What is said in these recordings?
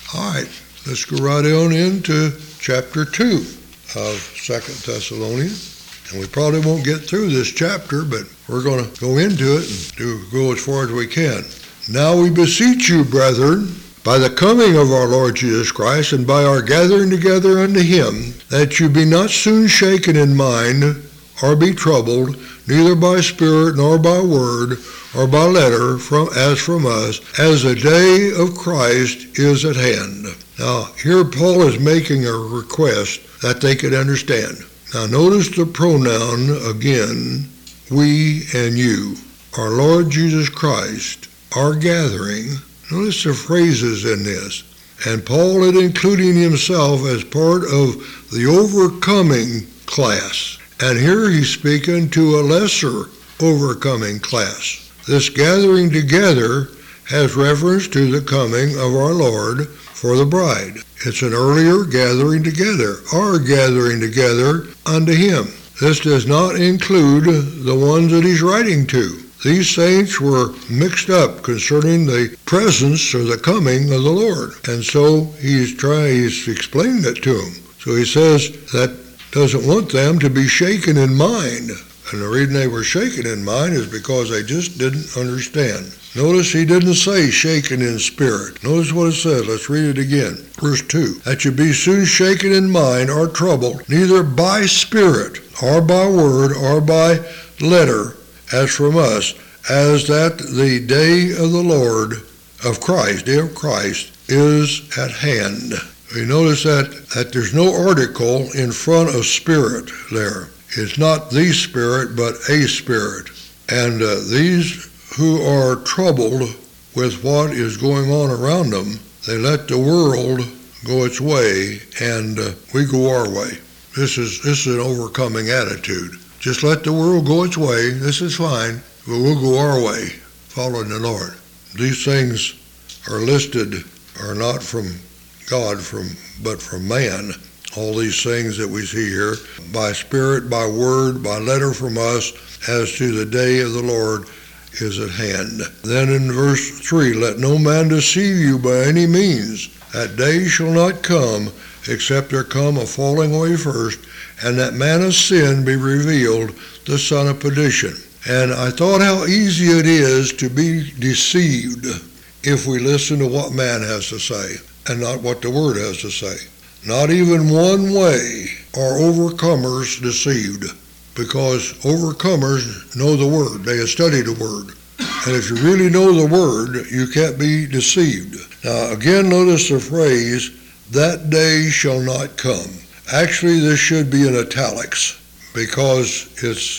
All right, let's go right on into chapter 2 of 2 Thessalonians. And we probably won't get through this chapter, but we're going to go into it and go as far as we can. Now we beseech you, brethren, by the coming of our Lord Jesus Christ and by our gathering together unto him, that you be not soon shaken in mind, or be troubled, neither by spirit, nor by word, or by letter, as from us, as the day of Christ is at hand. Now, here Paul is making a request that they could understand. Now, notice the pronoun again, we and you. Our Lord Jesus Christ, our gathering. Notice the phrases in this. And Paul is including himself as part of the overcoming class. And here he's speaking to a lesser overcoming class. This gathering together has reference to the coming of our Lord for the bride. It's an earlier gathering together, our gathering together unto him. This does not include the ones that he's writing to. These saints were mixed up concerning the presence or the coming of the Lord. And so he's explaining it to them. So he says that doesn't want them to be shaken in mind. And the reason they were shaken in mind is because they just didn't understand. Notice he didn't say shaken in spirit. Notice what it says. Let's read it again. Verse 2. That you be soon shaken in mind or troubled, neither by spirit, or by word, or by letter, as from us, as that the day of the Lord of Christ, day of Christ, is at hand. We notice that there's no article in front of spirit there. It's not the spirit, but a spirit. And these who are troubled with what is going on around them, they let the world go its way, and we go our way. This is an overcoming attitude. Just let the world go its way. This is fine, but we'll go our way, following the Lord. These things are listed, are not from God, but from man. All these things that we see here, by spirit, by word, by letter from us, as to the day of the Lord is at hand. Then in verse 3, let no man deceive you by any means. That day shall not come, except there come a falling away first, and that man of sin be revealed, the son of perdition. And I thought how easy it is to be deceived if we listen to what man has to say, and not what the Word has to say. Not even one way are overcomers deceived, because overcomers know the Word. They have studied the Word. And if you really know the Word, you can't be deceived. Now, again, notice the phrase, that day shall not come. Actually, this should be in italics, because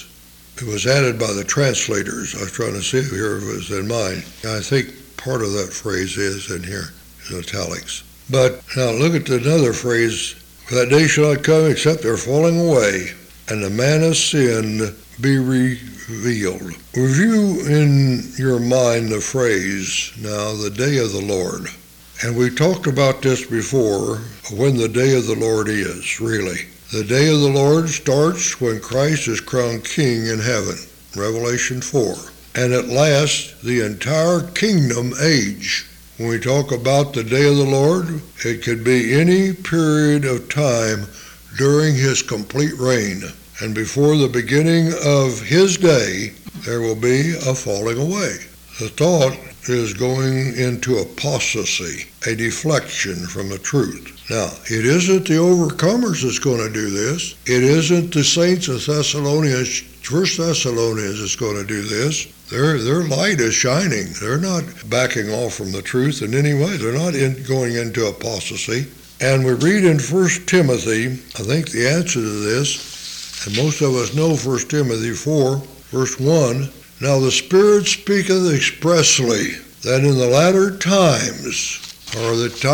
it was added by the translators. I was trying to see here if it was in mine. I think part of that phrase is in here, in italics. But now look at another phrase, that day shall not come except they're falling away, and the man of sin be revealed. Review in your mind the phrase, now, the day of the Lord. And we talked about this before, when the day of the Lord is, really. The day of the Lord starts when Christ is crowned king in heaven, Revelation 4. And it lasts the entire kingdom age. When we talk about the day of the Lord, it could be any period of time during his complete reign. And before the beginning of his day, there will be a falling away. The thought is going into apostasy, a deflection from the truth. Now, it isn't the overcomers that's going to do this. It isn't the saints of Thessalonians, 1 Thessalonians that's going to do this. Their light is shining. They're not backing off from the truth in any way. They're not going into apostasy. And we read in 1 Timothy, I think the answer to this, and most of us know 1 Timothy 4, verse 1, now the Spirit speaketh expressly that in the latter times, or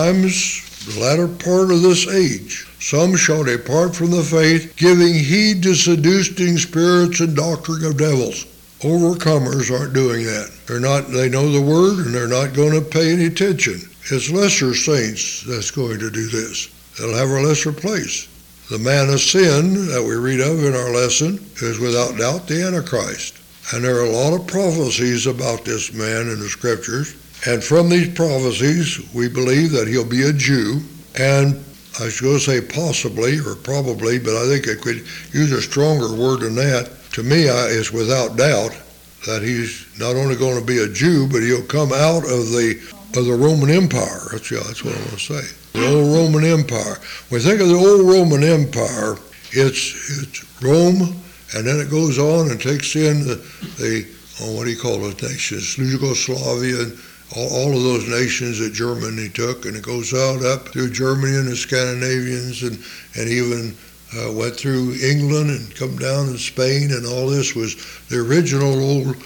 the latter part of this age, some shall depart from the faith, giving heed to seducing spirits and doctrine of devils. Overcomers aren't doing that. They know the Word, and they're not going to pay any attention. It's lesser saints that's going to do this. They'll have a lesser place. The man of sin that we read of in our lesson is without doubt the Antichrist. And there are a lot of prophecies about this man in the Scriptures. And from these prophecies, we believe that he'll be a Jew, and I was going to say possibly or probably, but I think I could use a stronger word than that. To me, it's without doubt that he's not only going to be a Jew, but he'll come out of the Roman Empire. That's what I want to say. The old Roman Empire. When you think of the old Roman Empire, it's Rome, and then it goes on and takes in what do you call those nations? Yugoslavia, and all of those nations that Germany took, and it goes out up through Germany and the Scandinavians, and even went through England and come down in Spain, and all this was the original old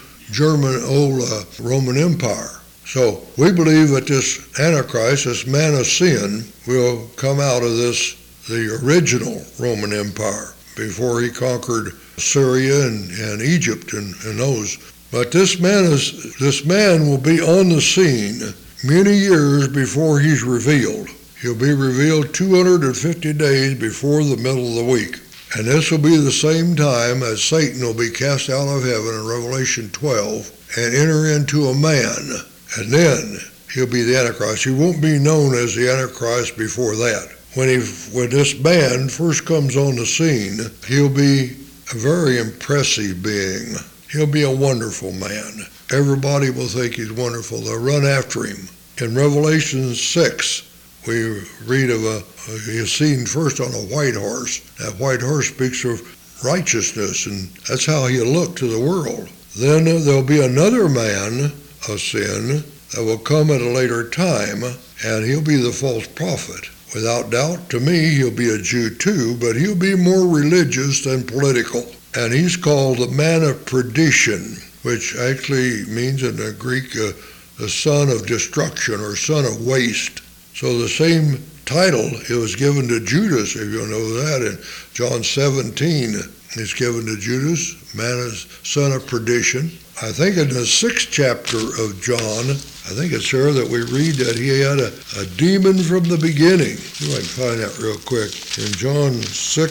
Roman Empire. So we believe that this Antichrist, this man of sin, will come out of the original Roman Empire before he conquered Syria and Egypt and those. But this man will be on the scene many years before he's revealed. He'll be revealed 250 days before the middle of the week. And this will be the same time as Satan will be cast out of heaven in Revelation 12 and enter into a man. And then he'll be the Antichrist. He won't be known as the Antichrist before that. When this man first comes on the scene, he'll be a very impressive being. He'll be a wonderful man. Everybody will think he's wonderful. They'll run after him. In Revelation 6, we read of he's seen first on a white horse. That white horse speaks of righteousness, and that's how he'll look to the world. Then there'll be another man of sin that will come at a later time, and he'll be the false prophet. Without doubt, to me, he'll be a Jew too, but he'll be more religious than political. And he's called the man of perdition, which actually means in the Greek the son of destruction or son of waste. So the same title it was given to Judas, if you know that, in John 17, it's given to Judas, son of perdition. I think in the 6th chapter of John, I think it's there that we read that he had a demon from the beginning. See if I can find that real quick. In John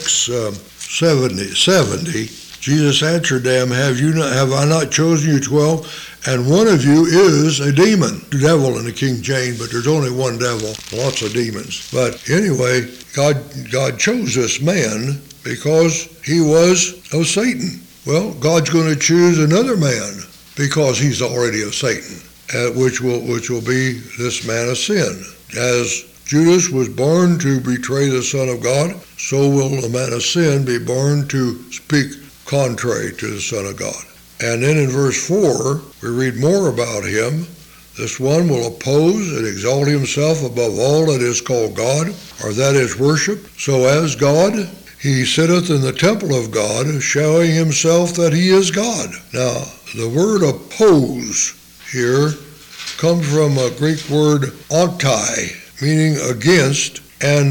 6:70, Jesus answered them, have I not chosen you 12? And one of you is a demon. Devil in the King James, but there's only one devil, lots of demons. But anyway, God chose this man because he was of Satan. Well, God's going to choose another man because he's already of Satan, which will be this man of sin. As Judas was born to betray the Son of God, so will the man of sin be born to speak contrary to the Son of God. And then in verse 4, we read more about him. This one will oppose and exalt himself above all that is called God, or that is worship. So as God, he sitteth in the temple of God, showing himself that he is God. Now, the word oppose here comes from a Greek word anti, meaning against, and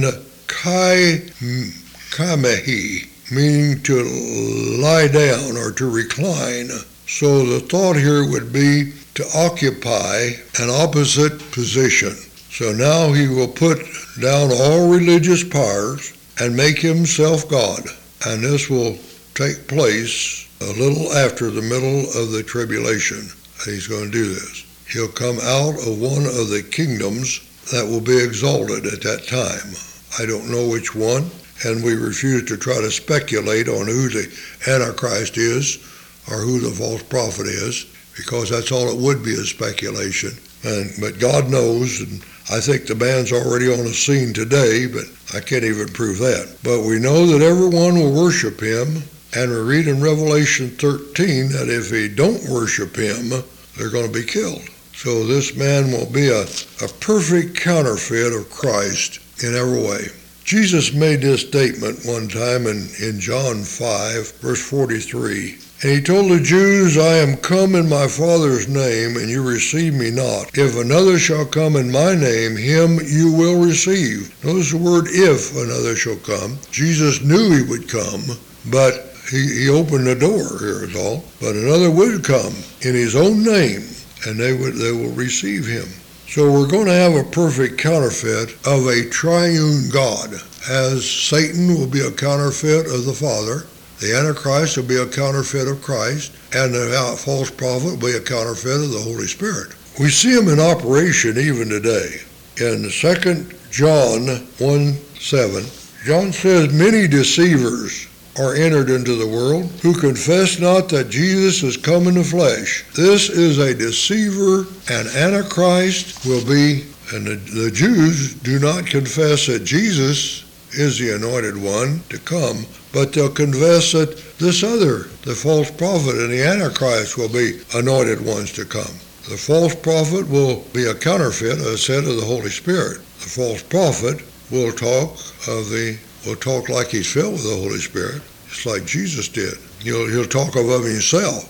kaimehi, meaning to lie down or to recline. So the thought here would be to occupy an opposite position. So now he will put down all religious powers and make himself God. And this will take place a little after the middle of the tribulation. He's going to do this. He'll come out of one of the kingdoms that will be exalted at that time. I don't know which one, and we refuse to try to speculate on who the Antichrist is or who the false prophet is, because that's all it would be, is speculation. But God knows, and I think the man's already on the scene today, but I can't even prove that. But we know that everyone will worship him, and we read in Revelation 13 that if they don't worship him, they're going to be killed. So this man will be a perfect counterfeit of Christ in every way. Jesus made this statement one time in John 5, verse 43. And he told the Jews, I am come in my Father's name, and you receive me not. If another shall come in my name, him you will receive. Notice the word if another shall come. Jesus knew he would come, but he opened the door, here is all. But another would come in his own name, and they will receive him. So we're going to have a perfect counterfeit of a triune God, as Satan will be a counterfeit of the Father, the Antichrist will be a counterfeit of Christ, and the false prophet will be a counterfeit of the Holy Spirit. We see them in operation even today. In 2 John 1:7, John says, "Many deceivers are entered into the world, who confess not that Jesus is come in the flesh." This is a deceiver, and Antichrist will be, and the Jews do not confess that Jesus is the anointed one to come, but they'll confess that this other, the false prophet and the Antichrist, will be anointed ones to come. The false prophet will be a counterfeit, as said, of the Holy Spirit. The false prophet will talk like he's filled with the Holy Spirit, just like Jesus did. He'll talk of himself.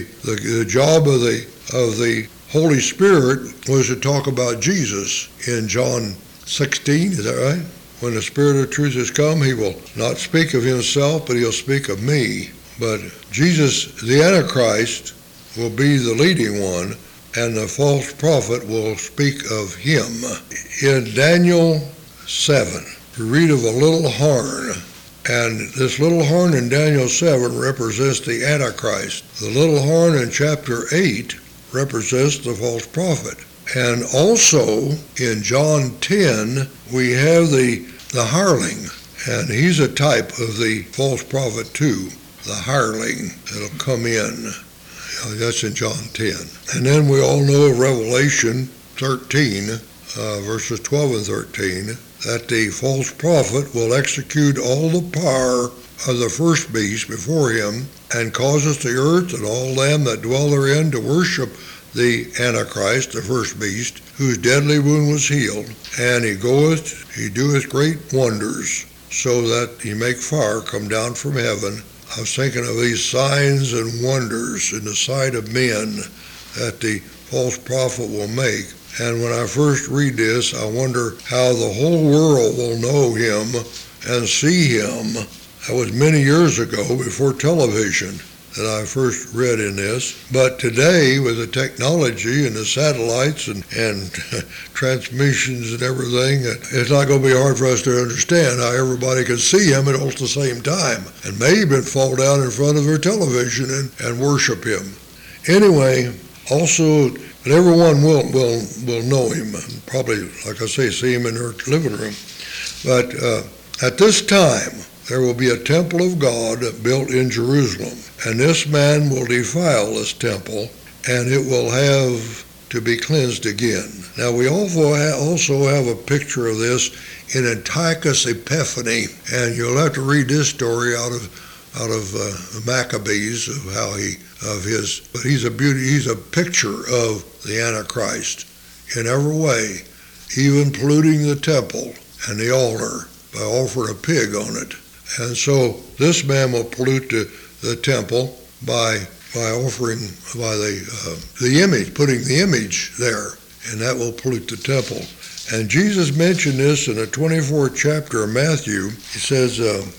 The job of the Holy Spirit was to talk about Jesus in John 16. Is that right? When the Spirit of truth has come, he will not speak of himself, but he'll speak of me. But Jesus, the Antichrist, will be the leading one, and the false prophet will speak of him. In Daniel 7, we read of a little horn, and this little horn in Daniel 7 represents the Antichrist. The little horn in chapter 8 represents the false prophet. And also in John 10, we have the hireling, and he's a type of the false prophet too, the hireling that'll come in. That's in John 10. And then we all know of Revelation 13, verses 12 and 13, that the false prophet will execute all the power of the first beast before him, and causes the earth and all them that dwell therein to worship the Antichrist, the first beast, whose deadly wound was healed. And he doeth great wonders, so that he make fire come down from heaven. I was thinking of these signs and wonders in the sight of men that the false prophet will make. And when I first read this, I wonder how the whole world will know him and see him. That was many years ago, before television, that I first read in this. But today, with the technology and the satellites and transmissions and everything, it's not going to be hard for us to understand how everybody can see him at all at the same time, and may even fall down in front of their television and worship him. Anyway, also, but everyone will know him, and probably, like I say, see him in their living room. But at this time, there will be a temple of God built in Jerusalem, and this man will defile this temple, and it will have to be cleansed again. Now, we also have a picture of this in Antiochus Epiphanes, and you'll have to read this story out of Maccabees of how but he's a picture of the Antichrist in every way, even polluting the temple and the altar by offering a pig on it. And so this man will pollute the temple by offering the image, putting the image there, and that will pollute the temple. And Jesus mentioned this in the 24th chapter of Matthew. He says,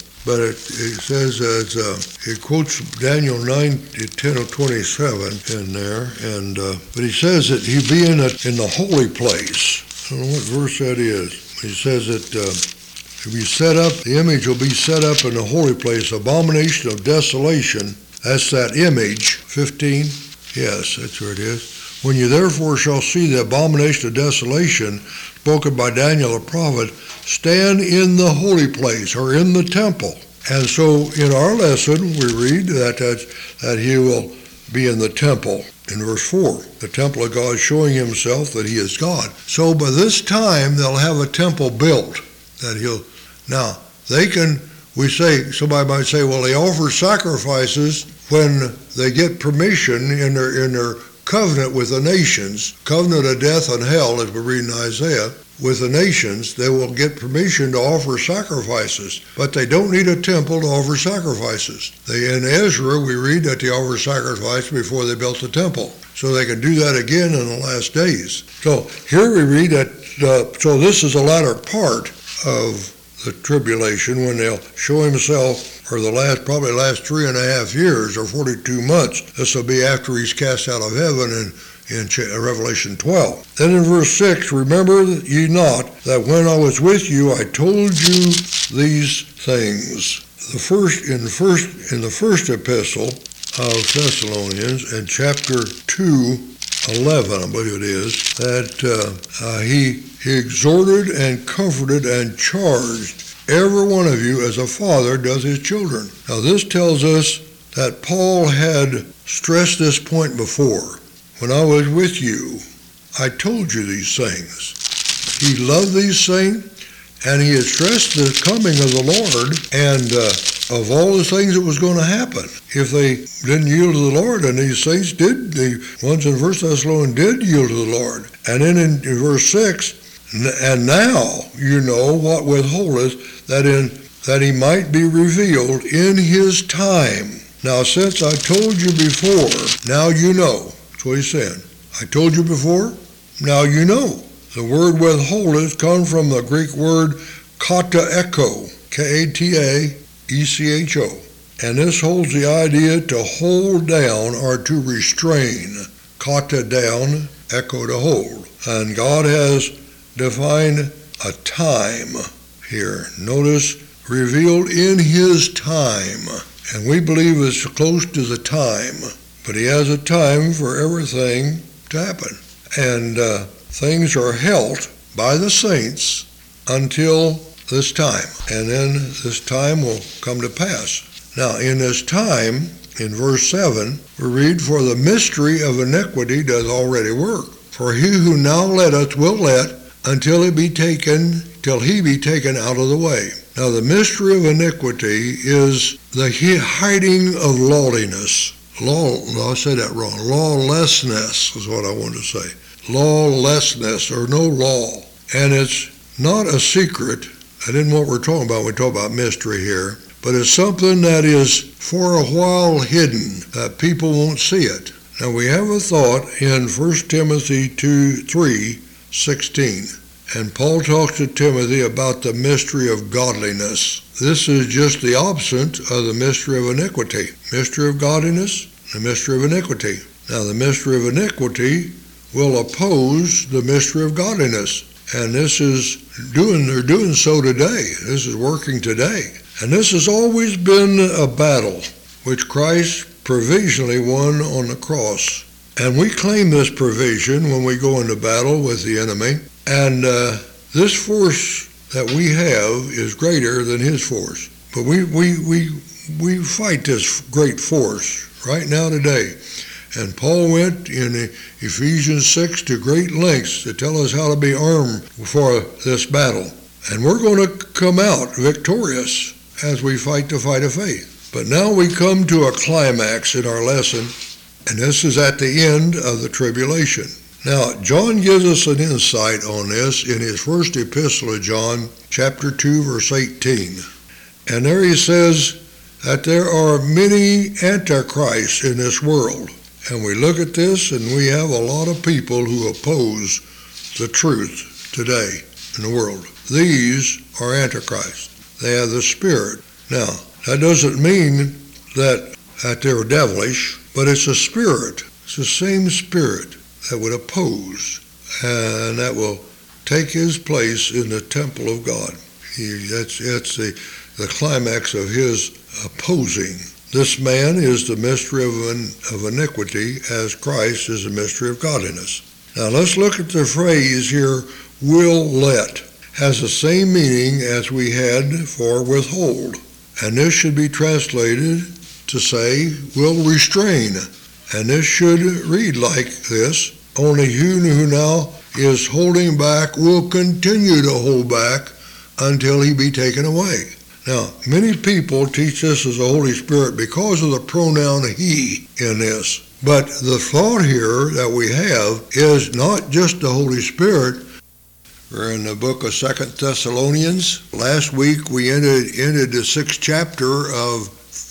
it quotes Daniel 9:10-27 in there, but he says that he'll be in the holy place. I don't know what verse that is. He says that it'll be set up, the image will be set up in the holy place, abomination of desolation. That's that image, 15. Yes, that's where it is. When you therefore shall see the abomination of desolation, spoken by Daniel the prophet, stand in the holy place, or in the temple. And so in our lesson, we read that he will be in the temple. In verse 4, the temple of God, showing himself that he is God. So by this time, they'll have a temple built that now, somebody might say, well, they offer sacrifices when they get permission in their covenant with the nations, covenant of death and hell, as we read in Isaiah, with the nations, they will get permission to offer sacrifices, but they don't need a temple to offer sacrifices. In Ezra, we read that they offer sacrifice before they built the temple, so they can do that again in the last days. So here we read that, so this is the latter part of the tribulation, when they'll show himself, or probably last 3.5 years, or 42 months. This will be after he's cast out of heaven in Revelation 12. Then in verse 6, remember ye not that when I was with you, I told you these things. In the first epistle of Thessalonians, in chapter 2, 11, I believe it is, that he exhorted and comforted and charged every one of you as a father does his children. Now this tells us that Paul had stressed this point before. When I was with you, I told you these things. He loved these things, and he had stressed the coming of the Lord and of all the things that was going to happen. If they didn't yield to the Lord, and these saints did, the ones in 1 Thessalonians did yield to the Lord. And then in verse 6, and now you know what withholdeth, that he might be revealed in his time. Now since I told you before, now you know. That's what he said. I told you before, now you know. The word withholdeth comes from the Greek word kataecho, K-A-T-A-E-C-H-O. And this holds the idea to hold down or to restrain. Kata down, echo to hold. And God has defined a time here. Notice, revealed in his time. And we believe it's close to the time. But he has a time for everything to happen. And things are held by the saints until this time. And then this time will come to pass. Now, in this time, in verse 7, we read, for the mystery of iniquity does already work. For he who now letteth will let until he be taken out of the way. Now, the mystery of iniquity is the hiding of lawlessness. I said that wrong. Lawlessness is what I wanted to say. Lawlessness, or no law. And it's not a secret. That isn't what we're talking about. We talk about mystery here. But it's something that is for a while hidden, that people won't see it. Now we have a thought in 1 Timothy 3:16. And Paul talks to Timothy about the mystery of godliness. This is just the opposite of the mystery of iniquity. Mystery of godliness, the mystery of iniquity. Now the mystery of iniquity will oppose the mystery of godliness. And they're doing so today. This is working today. And this has always been a battle which Christ provisionally won on the cross. And we claim this provision when we go into battle with the enemy. And this force that we have is greater than his force. But we fight this great force right now today. And Paul went in Ephesians 6 to great lengths to tell us how to be armed for this battle. And we're going to come out victorious as we fight the fight of faith. But now we come to a climax in our lesson, and this is at the end of the tribulation. Now, John gives us an insight on this in his first epistle of John, chapter 2, verse 18. And there he says that there are many antichrists in this world. And we look at this, and we have a lot of people who oppose the truth today in the world. These are antichrists. They have the spirit. Now, that doesn't mean that they're devilish, but it's a spirit. It's the same spirit that would oppose, and that will take his place in the temple of God. That's the climax of his opposing. This man is the mystery of iniquity, as Christ is the mystery of godliness. Now let's look at the phrase here, will let. Has the same meaning as we had for withhold. And this should be translated to say, will restrain. And this should read like this, only he who now is holding back will continue to hold back until he be taken away. Now, many people teach this as the Holy Spirit because of the pronoun he in this. But the thought here that we have is not just the Holy Spirit. We're in the book of 2 Thessalonians. Last week we ended the 6th chapter of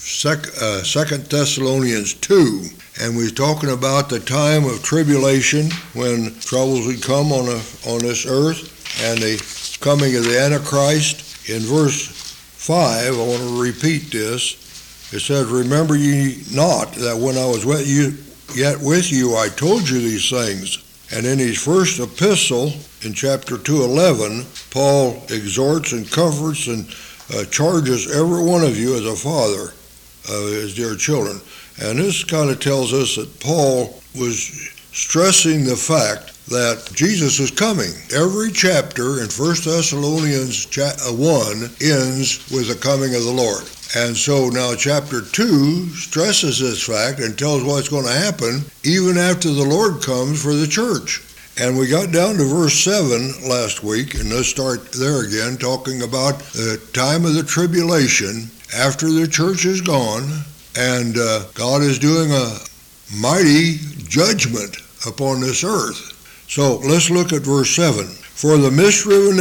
2 Thessalonians 2. And we're talking about the time of tribulation when troubles would come on this earth and the coming of the Antichrist. In verse 5, I want to repeat this. It says, remember ye not that when I was with you, I told you these things. And in his first epistle, in chapter 2:11, Paul exhorts and comforts and charges every one of you as a father of his dear children. And this kind of tells us that Paul was stressing the fact that Jesus is coming. Every chapter in 1 Thessalonians 1 ends with the coming of the Lord. And so now chapter 2 stresses this fact and tells what's going to happen even after the Lord comes for the church. And we got down to verse 7 last week, and let's start there again, talking about the time of the tribulation after the church is gone, and God is doing a mighty judgment upon this earth. So let's look at verse 7. For the mystery of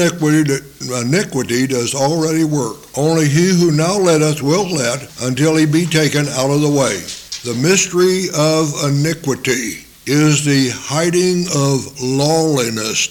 iniquity does already work. Only he who now letteth will let until he be taken out of the way. The mystery of iniquity is the hiding of lawlessness.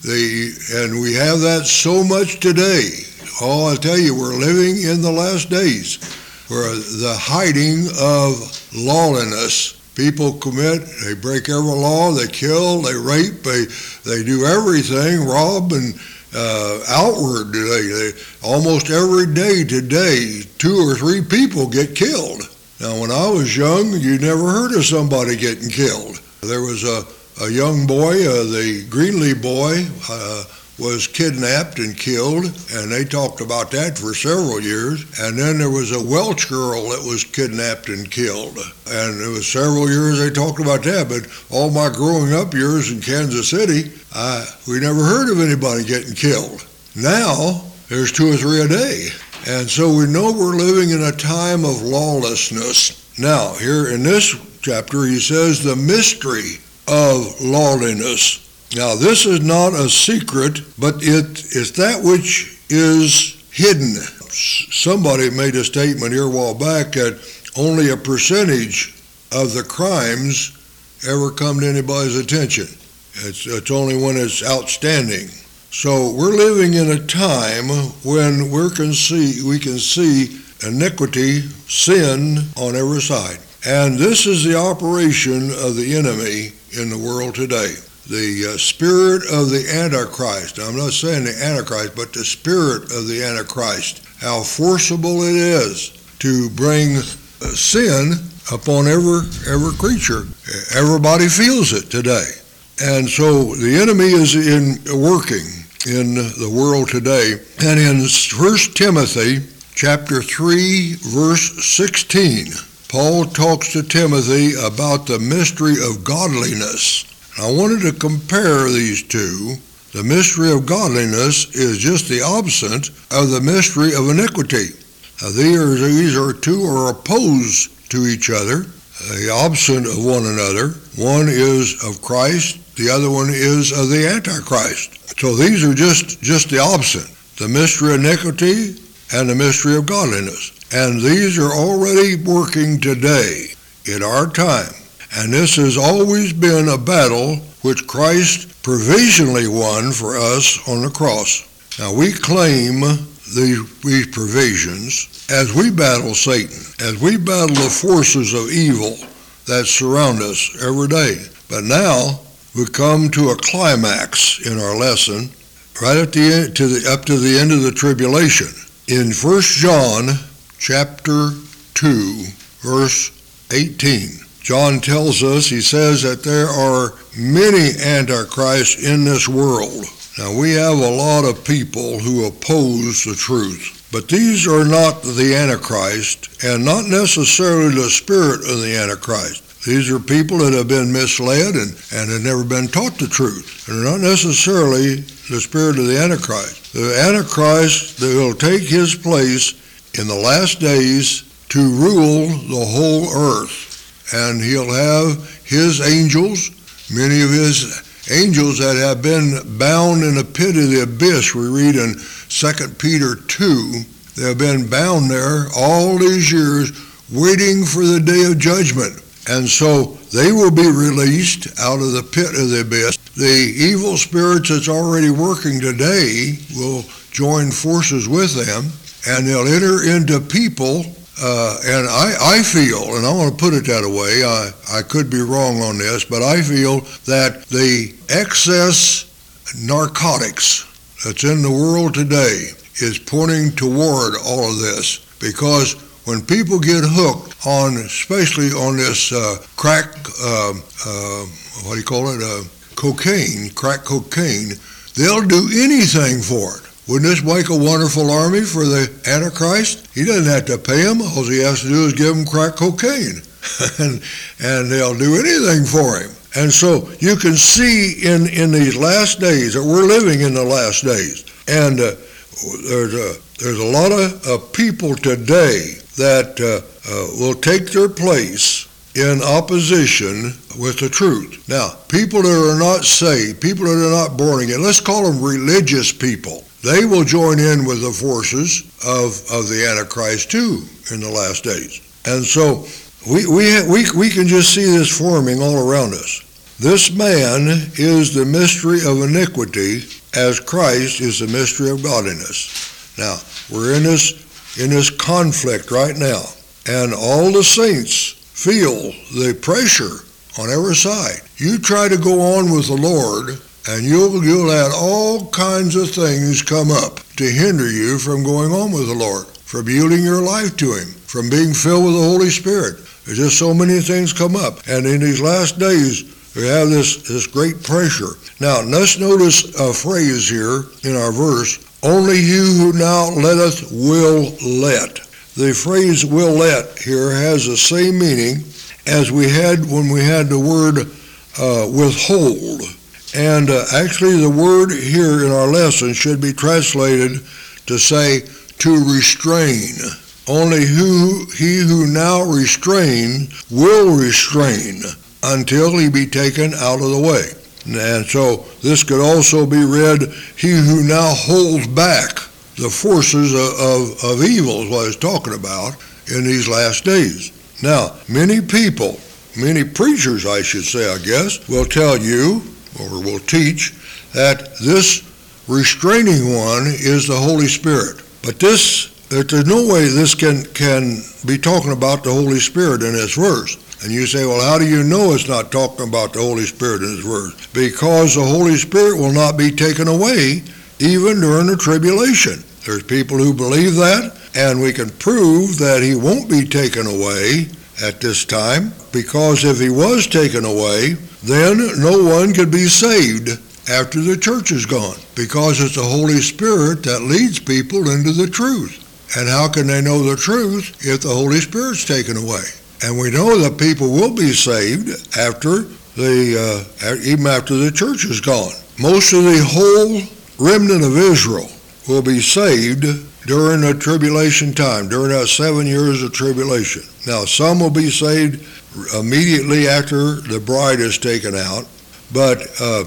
And we have that so much today. Oh, I tell you, we're living in the last days where the hiding of lawlessness. People commit, they break every law, they kill, they rape, they do everything, rob, and outward. They almost every day today, 2 or 3 people get killed. Now, when I was young, you never heard of somebody getting killed. There was a young boy, the Greenlee boy, was kidnapped and killed, and they talked about that for several years. And then there was a Welch girl that was kidnapped and killed, and it was several years they talked about that. But all my growing up years in Kansas City, we never heard of anybody getting killed. Now there's 2 or 3 a day, and so we know we're living in a time of lawlessness. Now here in this chapter he says the mystery of lawlessness. Now, this is not a secret, but it is that which is hidden. Somebody made a statement here a while back that only a percentage of the crimes ever come to anybody's attention. It's only when it's outstanding. So we're living in a time when we can see iniquity, sin on every side. And this is the operation of the enemy in the world today. The spirit of the Antichrist. Now, I'm not saying the Antichrist, but the spirit of the Antichrist. How forcible it is to bring sin upon every creature. Everybody feels it today. And so the enemy is working in the world today. And in 1 Timothy chapter 3, verse 16, Paul talks to Timothy about the mystery of godliness. I wanted to compare these two. The mystery of godliness is just the opposite of the mystery of iniquity. Now, these are two are opposed to each other, the opposite of one another. One is of Christ, the other one is of the Antichrist. So these are just the opposite, the mystery of iniquity and the mystery of godliness. And these are already working today in our time. And this has always been a battle which Christ provisionally won for us on the cross. Now we claim these provisions as we battle Satan, as we battle the forces of evil that surround us every day. But now we come to a climax in our lesson right at the end, up to the end of the tribulation. In 1 John chapter 2, verse 18. John tells us, he says that there are many antichrists in this world. Now we have a lot of people who oppose the truth, but these are not the Antichrist and not necessarily the spirit of the Antichrist. These are people that have been misled and have never been taught the truth. And they're not necessarily the spirit of the Antichrist. The Antichrist that will take his place in the last days to rule the whole earth. And he'll have his angels, many of his angels that have been bound in the pit of the abyss. We read in 2 Peter 2, they have been bound there all these years waiting for the day of judgment. And so they will be released out of the pit of the abyss. The evil spirits that's already working today will join forces with them, and they'll enter into people. And I feel, and I want to put it that way, I could be wrong on this, but I feel that the excess narcotics that's in the world today is pointing toward all of this, because when people get hooked on, especially on this crack, cocaine, crack cocaine, they'll do anything for it. Wouldn't this make a wonderful army for the Antichrist? He doesn't have to pay them. All he has to do is give them crack cocaine. and they'll do anything for him. And so you can see in these last days that we're living in the last days. And there's a lot of people today that will take their place in opposition with the truth. Now, people that are not saved, people that are not born again, let's call them religious people. They will join in with the forces of the Antichrist too in the last days. And so we can just see this forming all around us. This man is the mystery of iniquity, as Christ is the mystery of godliness. Now, we're in this conflict right now, and all the saints feel the pressure on every side. You try to go on with the Lord, and you'll have all kinds of things come up to hinder you from going on with the Lord, from yielding your life to Him, from being filled with the Holy Spirit. There's just so many things come up. And in these last days, we have this great pressure. Now, let's notice a phrase here in our verse, only you who now letteth will let. The phrase will let here has the same meaning as we had when we had the word withhold. And actually the word here in our lesson should be translated to say to restrain. Only he who now restrains will restrain until he be taken out of the way. And so this could also be read, he who now holds back the forces of evil is what it's talking about in these last days. Now, many people, many preachers I should say, I guess, will tell you, or will teach, that this restraining one is the Holy Spirit. But there's no way this can be talking about the Holy Spirit in this verse. And you say, well, how do you know it's not talking about the Holy Spirit in this verse? Because the Holy Spirit will not be taken away even during the tribulation. There's people who believe that, and we can prove that he won't be taken away at this time, because if he was taken away, then no one could be saved after the church is gone, because it's the Holy Spirit that leads people into the truth. And how can they know the truth if the Holy Spirit's taken away? And we know that people will be saved even after the church is gone. Most of the whole remnant of Israel will be saved during the tribulation time, during that 7 years of tribulation. Now, some will be saved immediately after the bride is taken out, but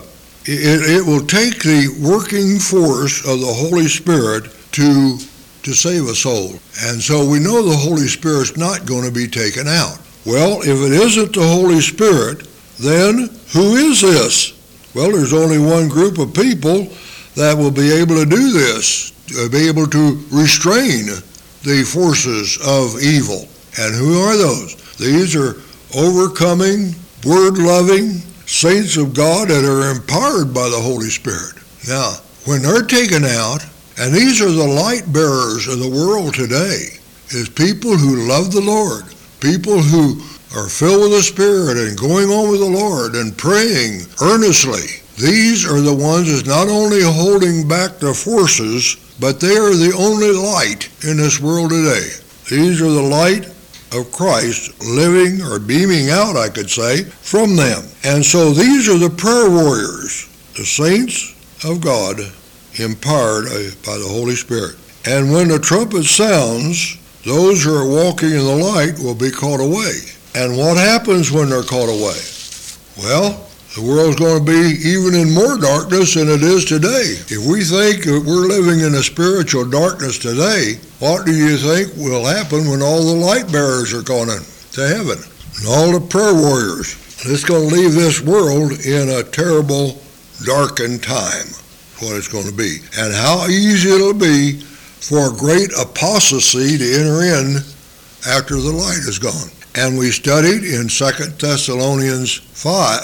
it will take the working force of the Holy Spirit to save a soul. And so we know the Holy Spirit's not going to be taken out. Well, if it isn't the Holy Spirit, then who is this? Well, there's only one group of people that will be able to do this, be able to restrain the forces of evil. And who are those? These are overcoming, word-loving saints of God that are empowered by the Holy Spirit. Now, when they're taken out, and these are the light bearers of the world today, is people who love the Lord, people who are filled with the Spirit and going on with the Lord and praying earnestly. These are the ones that's not only holding back the forces, but they are the only light in this world today. These are the light of Christ living or beaming out, I could say, from them. And so these are the prayer warriors, the saints of God, empowered by the Holy Spirit. And when the trumpet sounds, those who are walking in the light will be caught away. And what happens when they're caught away? Well, the world's going to be even in more darkness than it is today. If we think that we're living in a spiritual darkness today, what do you think will happen when all the light bearers are going to heaven? And all the prayer warriors. It's going to leave this world in a terrible, darkened time. What it's going to be, and how easy it'll be for great apostasy to enter in after the light is gone. And we studied in 1 Thessalonians 5,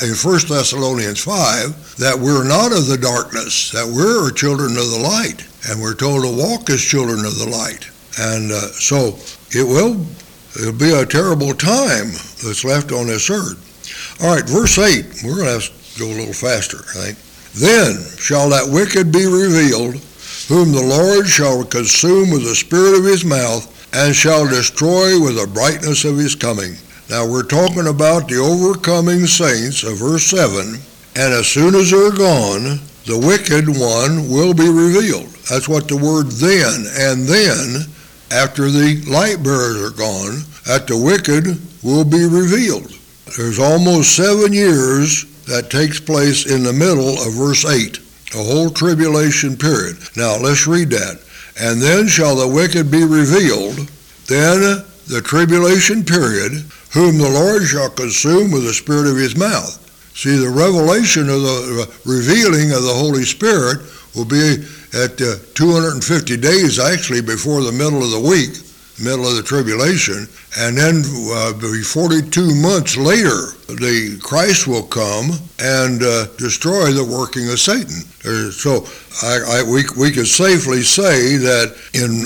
that we're not of the darkness, that we're children of the light, and we're told to walk as children of the light. And so It'll be a terrible time that's left on this earth. All right, verse 8. We're going to have to go a little faster, I think. Then shall that wicked be revealed, whom the Lord shall consume with the spirit of his mouth, and shall destroy with the brightness of his coming. Now we're talking about the overcoming saints of verse 7, and as soon as they're gone, the wicked one will be revealed. That's what the word then, and then, after the light bearers are gone, that the wicked will be revealed. There's almost 7 years that takes place in the middle of verse 8, a whole tribulation period. Now let's read that. And then shall the wicked be revealed, then the tribulation period, whom the Lord shall consume with the spirit of his mouth. See, the revelation of the revealing of the Holy Spirit will be at 250 days actually before the middle of the week, middle of the tribulation, and then 42 months later, the Christ will come and destroy the working of Satan. So we can safely say that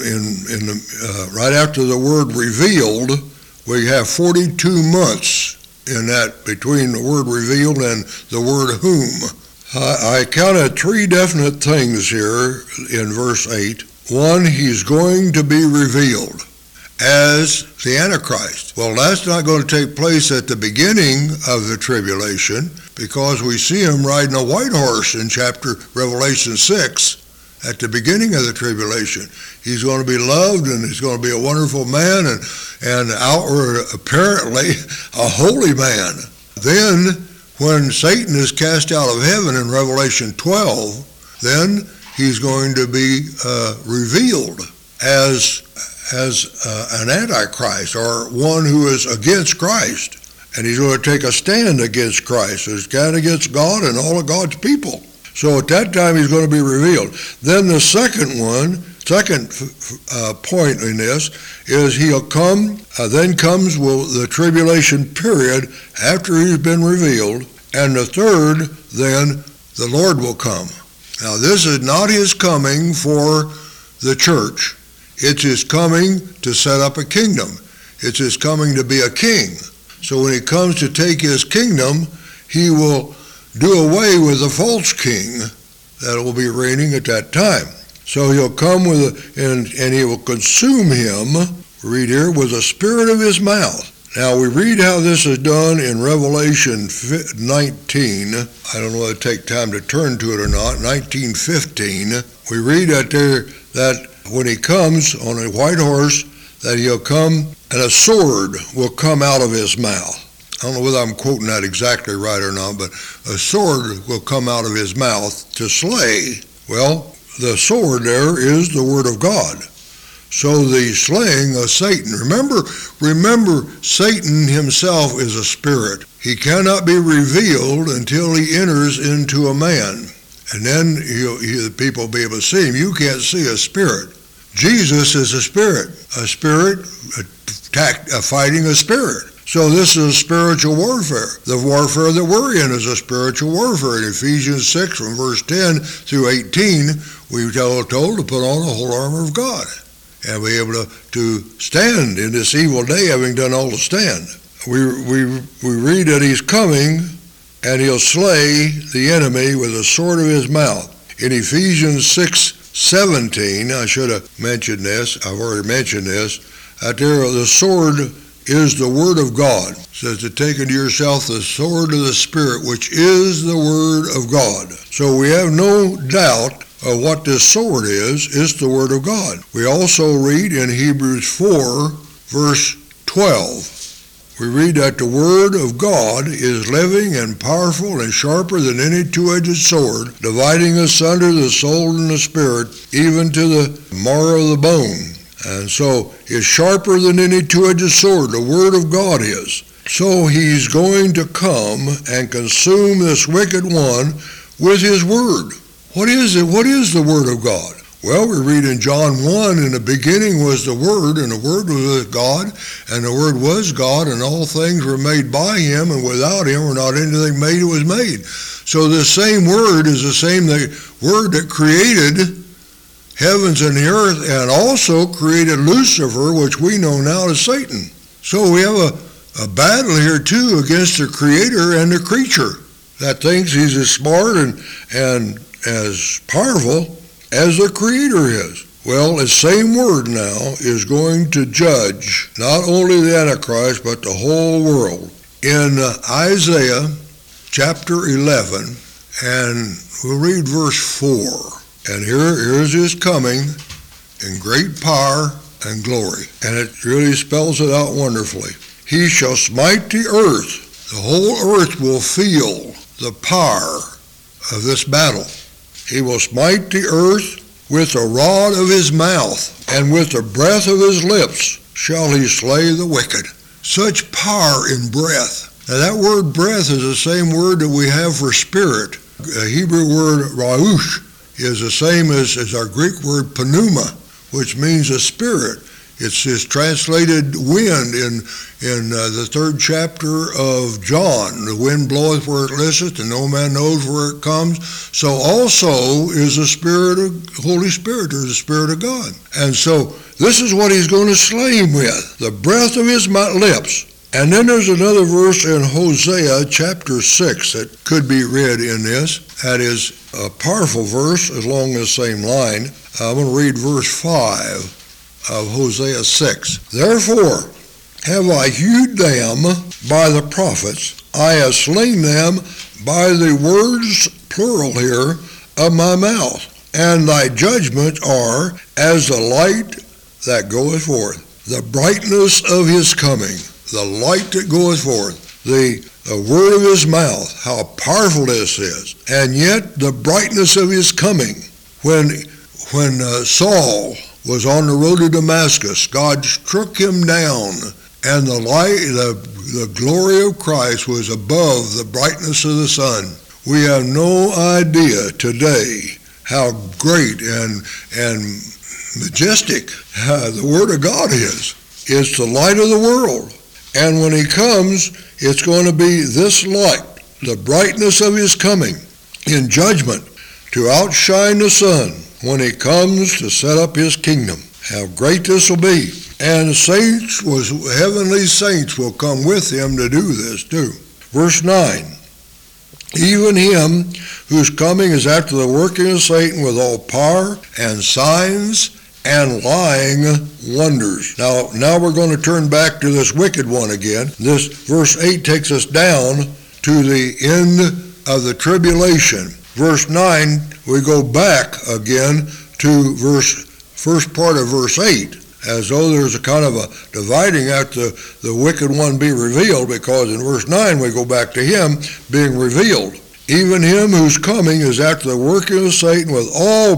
right after the word revealed, we have 42 months in that between the word revealed and the word whom. I counted 3 definite things here in verse 8. One, he's going to be revealed as the Antichrist. Well, that's not going to take place at the beginning of the tribulation, because we see him riding a white horse in Revelation 6 at the beginning of the tribulation. He's going to be loved, and he's going to be a wonderful man, and outward apparently a holy man. Then when Satan is cast out of heaven in Revelation 12, then he's going to be revealed as an Antichrist, or one who is against Christ. And he's going to take a stand against Christ. He's stand against God and all of God's people. So at that time he's going to be revealed. Then the second point in this is he'll come, then comes the tribulation period after he's been revealed. And the third, then the Lord will come. Now this is not his coming for the church. It's his coming to set up a kingdom. It's his coming to be a king. So when he comes to take his kingdom, he will do away with the false king that will be reigning at that time. So he'll come and he will consume him, read here, with the spirit of his mouth. Now we read how this is done in Revelation 19. I don't know whether to take time to turn to it or not. 19:15. We read that when he comes on a white horse, that he'll come and a sword will come out of his mouth. I don't know whether I'm quoting that exactly right or not, but a sword will come out of his mouth to slay. Well, the sword there is the word of God. So the slaying of Satan. Remember, Satan himself is a spirit. He cannot be revealed until he enters into a man. And then the people will be able to see him. You can't see a spirit. Jesus is a spirit fighting a spirit. So this is spiritual warfare. The warfare that we're in is a spiritual warfare. In Ephesians 6, from verse 10 through 18, we're told to put on the whole armor of God and be able to stand in this evil day, having done all to stand. We read that he's coming and he'll slay the enemy with the sword of his mouth. In Ephesians 6:17, I should have mentioned this, I've already mentioned this, that the sword is the word of God. It says to take unto yourself the sword of the Spirit, which is the word of God. So we have no doubt of what this sword is. It's the word of God. We also read in Hebrews 4, verse 12. We read that the word of God is living and powerful and sharper than any two-edged sword, dividing asunder the soul and the spirit, even to the marrow of the bone. And so it's sharper than any two-edged sword, the word of God is. So he's going to come and consume this wicked one with his word. What is it? What is the word of God? Well, we read in John 1, in the beginning was the Word, and the Word was with God, and the Word was God, and all things were made by him, and without him were not anything made that was made. So the same Word is the same Word that created heavens and the earth, and also created Lucifer, which we know now as Satan. So we have a battle here too against the creator and the creature that thinks he's as smart and as powerful as the creator is. Well, the same word now is going to judge not only the Antichrist, but the whole world. In Isaiah chapter 11, and we'll read verse 4. And here's his coming in great power and glory. And it really spells it out wonderfully. He shall smite the earth. The whole earth will feel the power of this battle. He will smite the earth with the rod of his mouth, and with the breath of his lips shall he slay the wicked. Such power in breath. Now that word breath is the same word that we have for spirit. The Hebrew word raush is the same as our Greek word pneuma, which means a spirit. It's translated wind in the 3rd chapter of John. The wind bloweth where it listeth, and no man knows where it comes. So also is the Spirit of Holy Spirit, or the Spirit of God. And so this is what he's going to slay him with, the breath of his lips. And then there's another verse in Hosea chapter 6 that could be read in this. That is a powerful verse along the same line. I'm going to read verse 5. Of Hosea 6. Therefore have I hewed them by the prophets, I have slain them by the words, plural here, of my mouth. And thy judgments are as the light that goeth forth, the brightness of his coming, the light that goeth forth, the word of his mouth, how powerful this is. And yet the brightness of his coming. When Saul was on the road to Damascus, God struck him down, and the light, the glory of Christ was above the brightness of the sun. We have no idea today how great and majestic the Word of God is. It's the light of the world. And when he comes, it's going to be this light, the brightness of his coming in judgment, to outshine the sun when he comes to set up his kingdom. How great this will be. And heavenly saints will come with him to do this too. Verse 9, even him whose coming is after the working of Satan with all power and signs and lying wonders. Now we're going to turn back to this wicked one again. This verse 8 takes us down to the end of the tribulation. Verse 9, we go back again to first part of verse 8, as though there's a kind of a dividing after the wicked one be revealed, because in verse 9 we go back to him being revealed. Even him whose coming is after the working of Satan with all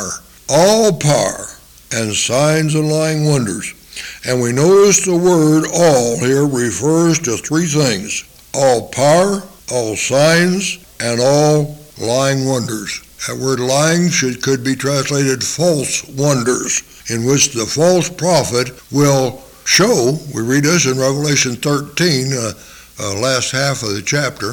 power, and signs and lying wonders. And we notice the word all here refers to three things: all power, all signs, and all lying wonders. That word lying could be translated false wonders, in which the false prophet will show. We read this in Revelation 13, last half of the chapter.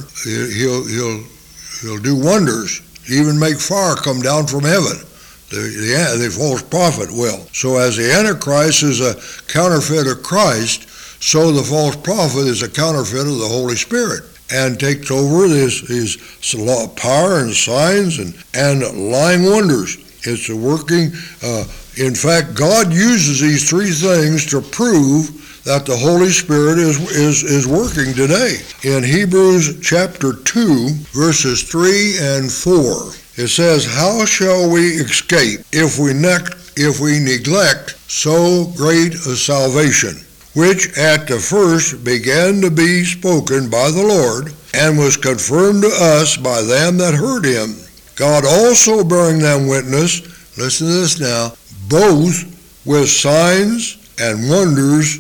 He'll do wonders, even make fire come down from heaven. The false prophet will. So as the Antichrist is a counterfeit of Christ, so the false prophet is a counterfeit of the Holy Spirit, and takes over his power and signs and lying wonders. It's a working, in fact, God uses these three things to prove that the Holy Spirit is working today. In Hebrews chapter 2, verses 3 and 4, it says, how shall we escape if we neglect so great a salvation, which at the first began to be spoken by the Lord, and was confirmed to us by them that heard him. God also bearing them witness, listen to this now, both with signs and wonders,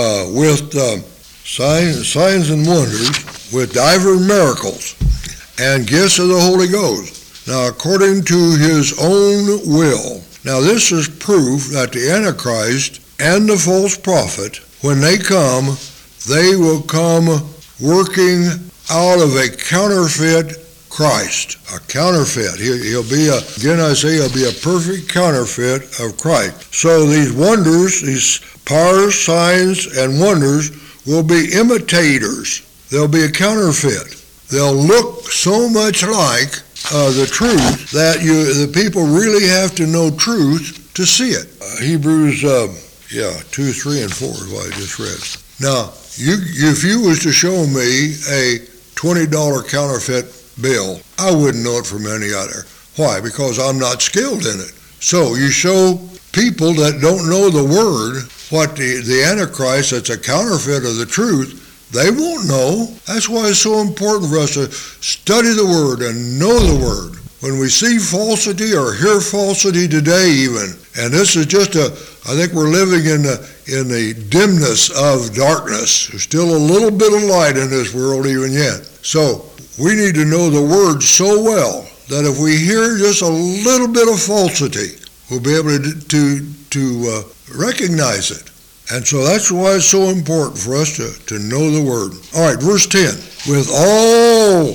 signs and wonders, with divers miracles, and gifts of the Holy Ghost. Now, according to his own will. Now, this is proof that the Antichrist and the false prophet, when they will come working out of a counterfeit Christ, a counterfeit. He'll be he'll be a perfect counterfeit of Christ. So these wonders, these powers, signs, and wonders will be imitators. They'll be a counterfeit. They'll look so much like the truth that the people really have to know truth to see it. Hebrews 2, 3, and 4 is what I just read. Now, if you was to show me a $20 counterfeit bill, I wouldn't know it from any other. Why? Because I'm not skilled in it. So you show people that don't know the Word what the Antichrist, that's a counterfeit of the truth, they won't know. That's why it's so important for us to study the Word and know the Word. When we see falsity or hear falsity today even, and this is just I think we're living in the dimness of darkness. There's still a little bit of light in this world even yet. So we need to know the Word so well that if we hear just a little bit of falsity, we'll be able to recognize it. And so that's why it's so important for us to know the Word. All right, verse 10. With all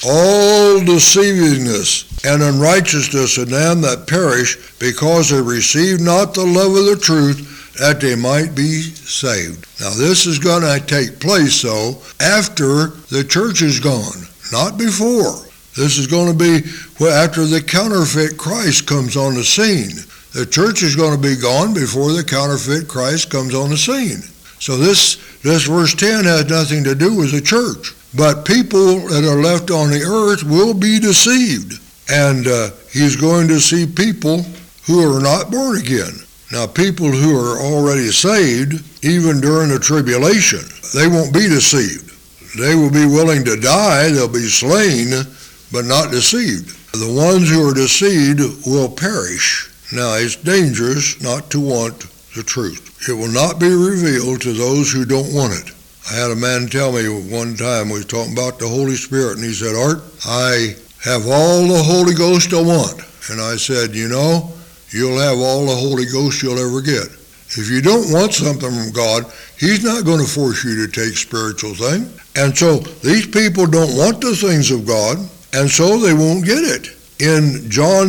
deceivingness and unrighteousness in them that perish, because they receive not the love of the truth, that they might be saved. Now this is going to take place, though, after the church is gone, not before. This is going to be after the counterfeit Christ comes on the scene. The church is going to be gone before the counterfeit Christ comes on the scene. So this verse 10 has nothing to do with the church. But people that are left on the earth will be deceived. And he's going to see people who are not born again. Now, people who are already saved, even during the tribulation, they won't be deceived. They will be willing to die, they'll be slain, but not deceived. The ones who are deceived will perish. Now, it's dangerous not to want the truth. It will not be revealed to those who don't want it. I had a man tell me one time, we was talking about the Holy Spirit, and he said, Art, I have all the Holy Ghost I want. And I said, you'll have all the Holy Ghost you'll ever get. If you don't want something from God, He's not going to force you to take spiritual things. And so these people don't want the things of God, and so they won't get it. In John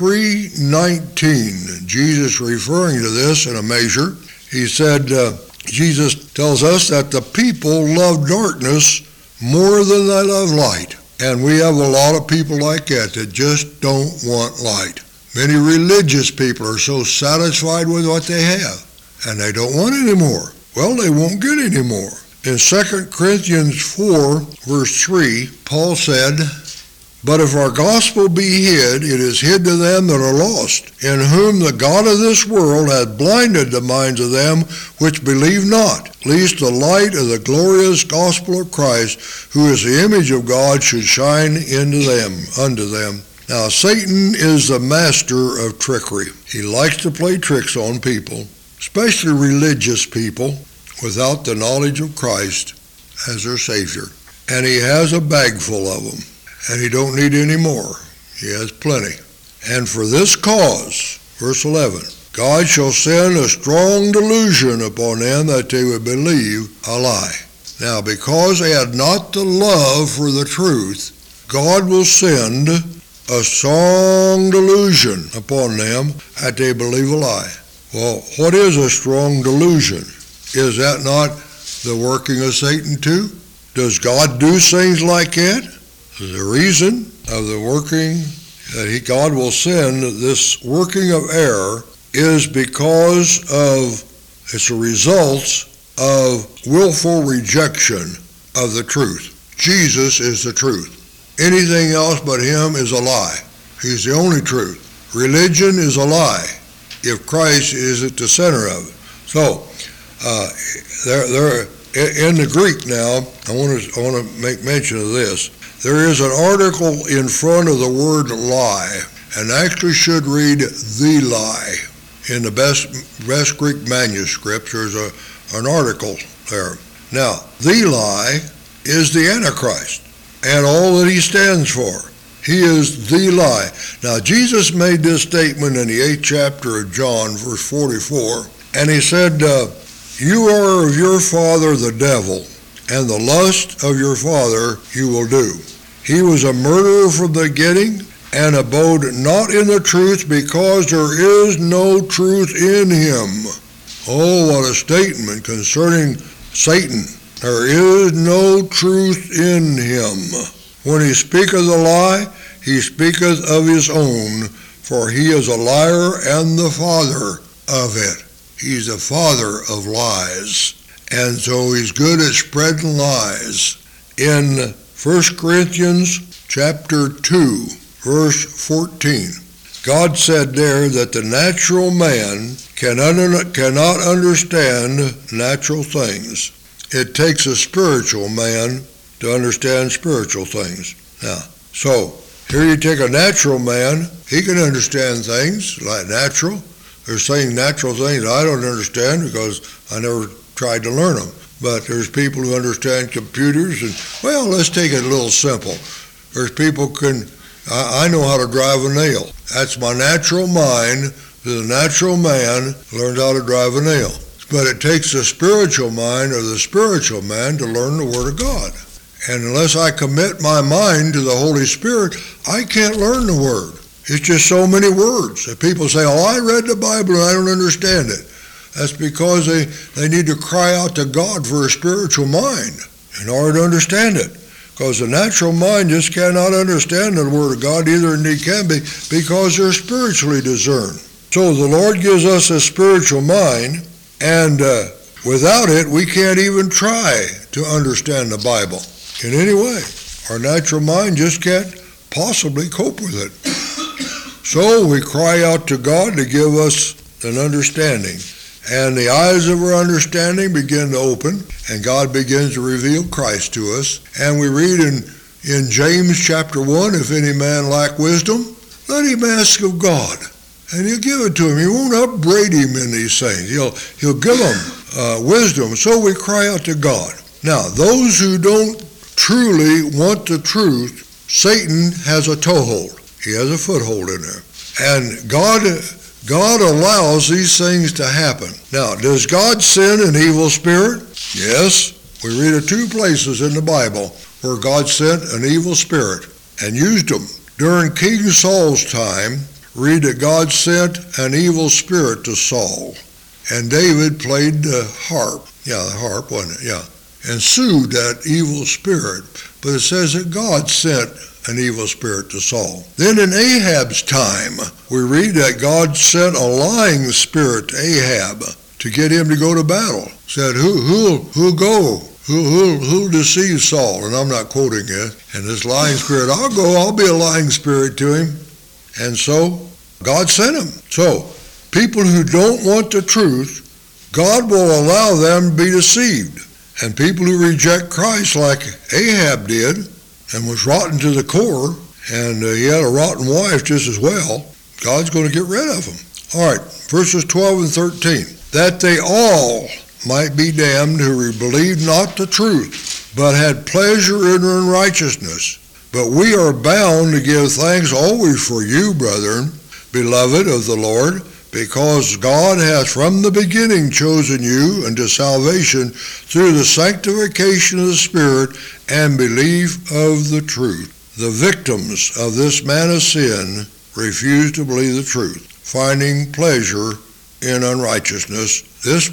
3:19, Jesus referring to this in a measure, he said, Jesus tells us that the people love darkness more than they love light. And we have a lot of people like that just don't want light. Many religious people are so satisfied with what they have, and they don't want any more. Well, they won't get any more. In 2 Corinthians 4, verse 3, Paul said, But if our gospel be hid, it is hid to them that are lost, in whom the God of this world hath blinded the minds of them which believe not, lest the light of the glorious gospel of Christ, who is the image of God, should shine unto them. Now, Satan is the master of trickery. He likes to play tricks on people, especially religious people, without the knowledge of Christ as their Savior. And he has a bag full of them. And he don't need any more. He has plenty. And for this cause, verse 11, God shall send a strong delusion upon them that they would believe a lie. Now, because they had not the love for the truth, God will send a strong delusion upon them that they believe a lie. Well, what is a strong delusion? Is that not the working of Satan too? Does God do things like that? The reason of the working that God will send this working of error is because it's a result of willful rejection of the truth. Jesus is the truth. Anything else but Him is a lie. He's the only truth. Religion is a lie if Christ is at the center of it. So, there in the Greek now, I want to make mention of this. There is an article in front of the word lie, and actually should read the lie. In the best Greek manuscripts, there's an article there. Now, the lie is the Antichrist and all that he stands for. He is the lie. Now, Jesus made this statement in the 8th chapter of John, verse 44, and he said, You are of your father the devil, and the lust of your father you will do. He was a murderer from the beginning, and abode not in the truth, because there is no truth in him. Oh, what a statement concerning Satan. There is no truth in him. When he speaketh a lie, he speaketh of his own, for he is a liar and the father of it. He's the father of lies. And so he's good at spreading lies. In 1 Corinthians chapter 2, verse 14, God said there that the natural man cannot understand natural things. It takes a spiritual man to understand spiritual things. Now, so here you take a natural man, he can understand things like natural. There's saying natural things I don't understand because I never tried to learn them. But there's people who understand computers, and, well, let's take it a little simple. There's people I know how to drive a nail. That's my natural mind. The natural man learns how to drive a nail. But it takes the spiritual mind or the spiritual man to learn the Word of God. And unless I commit my mind to the Holy Spirit, I can't learn the Word. It's just so many words. If people say, oh, I read the Bible and I don't understand it. That's because they need to cry out to God for a spiritual mind in order to understand it. Because the natural mind just cannot understand the Word of God either, and it can be, because they're spiritually discerned. So the Lord gives us a spiritual mind, and without it, we can't even try to understand the Bible in any way. Our natural mind just can't possibly cope with it. So we cry out to God to give us an understanding. And the eyes of our understanding begin to open, and God begins to reveal Christ to us. And we read in James chapter 1, if any man lack wisdom, let him ask of God, and he'll give it to him. He won't upbraid him in these things. He'll give him wisdom. So we cry out to God. Now, those who don't truly want the truth, Satan has a toehold. He has a foothold in there. And God allows these things to happen. Now, does God send an evil spirit? Yes. We read of two places in the Bible where God sent an evil spirit and used them. During King Saul's time, read that God sent an evil spirit to Saul. And David played the harp. Yeah, the harp, wasn't it? Yeah. And soothed that evil spirit. But it says that God sent an evil spirit to Saul. Then in Ahab's time, we read that God sent a lying spirit to Ahab to get him to go to battle. Said, who'll go? Who'll deceive Saul? And I'm not quoting it. And this lying spirit, I'll be a lying spirit to him. And so God sent him. So people who don't want the truth, God will allow them to be deceived. And people who reject Christ like Ahab did, and was rotten to the core, and he had a rotten wife just as well, God's going to get rid of them. All right, verses 12 and 13. That they all might be damned who believed not the truth, but had pleasure in unrighteousness. But we are bound to give thanks always for you, brethren, beloved of the Lord, because God hath from the beginning chosen you unto salvation through the sanctification of the Spirit and belief of the truth. The victims of this man of sin refused to believe the truth, finding pleasure in unrighteousness.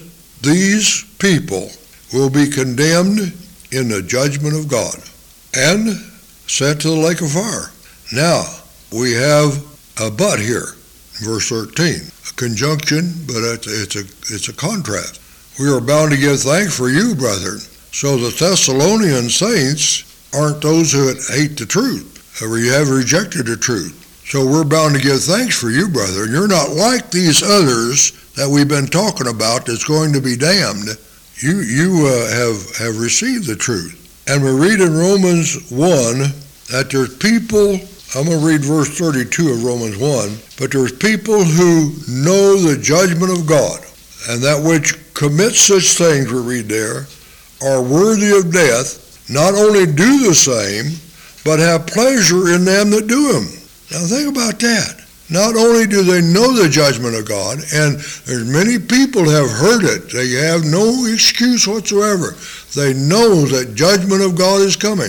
These people will be condemned in the judgment of God and sent to the lake of fire. Now, we have a but here, verse 13. Conjunction, but it's a contrast. We are bound to give thanks for you, brethren. So the Thessalonian saints aren't those who hate the truth, or have rejected the truth. So we're bound to give thanks for you, brethren. You're not like these others that we've been talking about that's going to be damned. You have received the truth. And we read in Romans 1 that there's people, I'm going to read verse 32 of Romans 1, but there's people who know the judgment of God, and that which commit such things, we read there, are worthy of death, not only do the same, but have pleasure in them that do them. Now think about that. Not only do they know the judgment of God, and there's many people have heard it. They have no excuse whatsoever. They know that judgment of God is coming.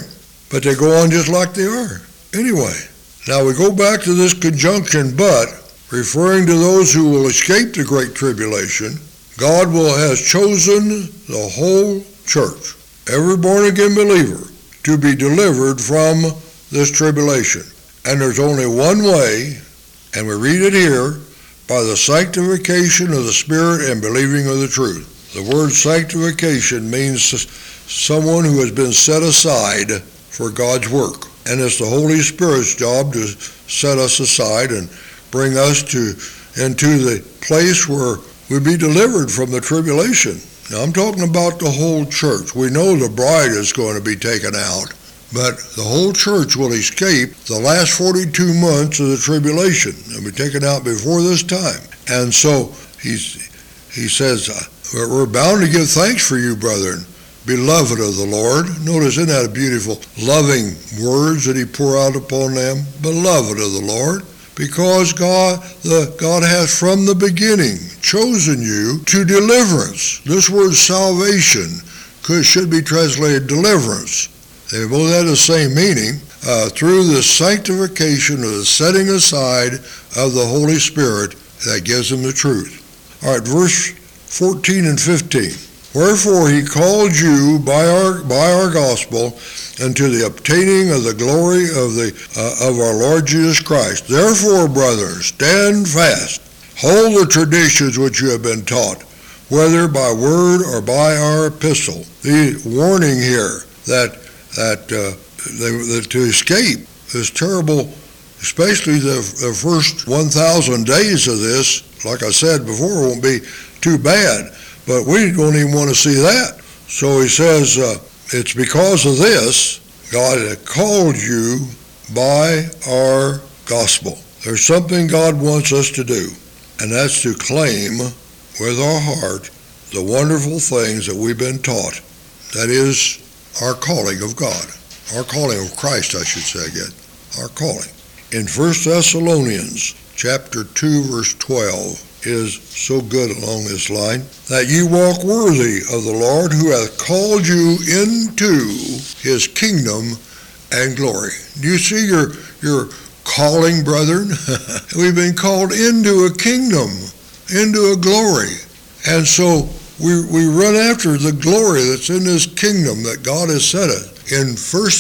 but they go on just like they are. Anyway, now we go back to this conjunction, but, referring to those who will escape the great tribulation. God has chosen the whole church, every born-again believer, to be delivered from this tribulation. And there's only one way, and we read it here, by the sanctification of the Spirit and believing of the truth. The word sanctification means someone who has been set aside for God's work. And it's the Holy Spirit's job to set us aside and bring us into the place where we be delivered from the tribulation. Now I'm talking about the whole church. We know the bride is going to be taken out, but the whole church will escape the last 42 months of the tribulation. They'll be taken out before this time. And so he says, we're bound to give thanks for you, brethren, beloved of the Lord. Notice, isn't that a beautiful, loving words that he pour out upon them? Beloved of the Lord, because God has from the beginning chosen you to deliverance. This word salvation should be translated deliverance. They both have the same meaning, through the sanctification or the setting aside of the Holy Spirit that gives them the truth. All right, verse 14 and 15. Wherefore he called you by our gospel unto the obtaining of the glory of our Lord Jesus Christ. Therefore, brethren, stand fast, hold the traditions which you have been taught, whether by word or by our epistle. The warning here that to escape this terrible, especially the first 1,000 days of this, like I said before, won't be too bad. But we don't even want to see that. So he says, it's because of this, God had called you by our gospel. There's something God wants us to do, and that's to claim with our heart the wonderful things that we've been taught. That is our calling of God. Our calling of Christ, I should say again. Our calling. In 1 Thessalonians chapter 2, verse 12, is so good along this line, that you walk worthy of the Lord who hath called you into his kingdom and glory. Do you see your calling, brethren? We've been called into a kingdom, into a glory. And so we run after the glory that's in this kingdom that God has set us. In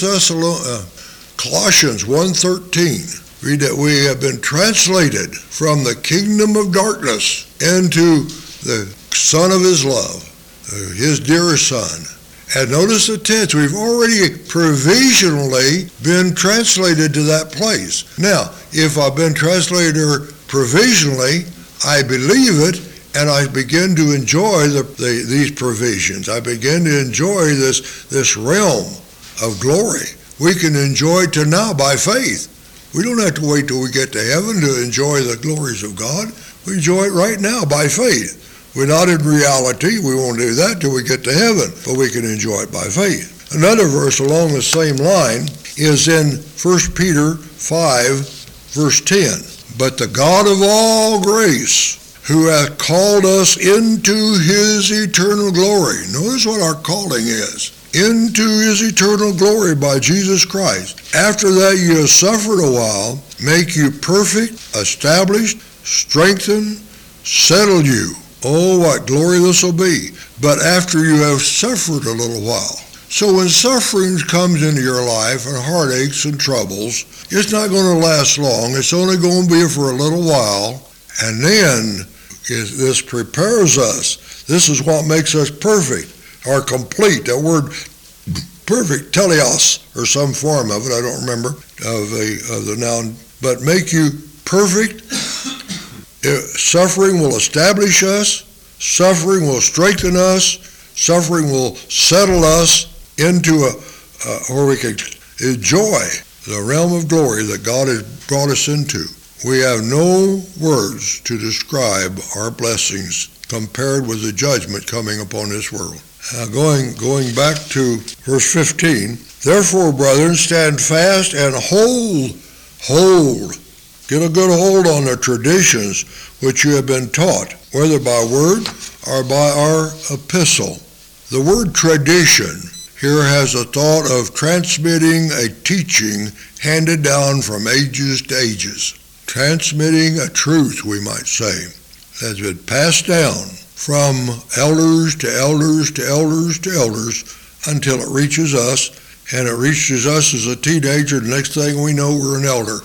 Colossians 1:13, read that we have been translated from the kingdom of darkness into the Son of his love, his dear Son. And notice the tense, we've already provisionally been translated to that place. Now, if I've been translated provisionally, I believe it, and I begin to enjoy these provisions. I begin to enjoy this realm of glory. We can enjoy it to now by faith. We don't have to wait till we get to heaven to enjoy the glories of God. We enjoy it right now by faith. We're not in reality. We won't do that till we get to heaven, but we can enjoy it by faith. Another verse along the same line is in 1 Peter 5, verse 10. But the God of all grace, who hath called us into his eternal glory. Notice what our calling is. Into his eternal glory by Jesus Christ. After that you have suffered a while, make you perfect, established, strengthen, settle you. Oh, what glory this will be. But after you have suffered a little while. So when suffering comes into your life and heartaches and troubles, it's not going to last long. It's only going to be for a little while. And then this prepares us. This is what makes us perfect. Or complete, that word perfect, teleos, or some form of it, I don't remember, of the noun, but make you perfect. Suffering will establish us, suffering will strengthen us, suffering will settle us into where we can enjoy the realm of glory that God has brought us into. We have no words to describe our blessings compared with the judgment coming upon this world. Going back to verse 15, therefore, brethren, stand fast and hold, get a good hold on the traditions which you have been taught, whether by word or by our epistle. The word tradition here has a thought of transmitting a teaching handed down from ages to ages. Transmitting a truth, we might say, that's been passed down from elders to elders to elders to elders until it reaches us, and it reaches us as a teenager. The next thing we know, we're an elder.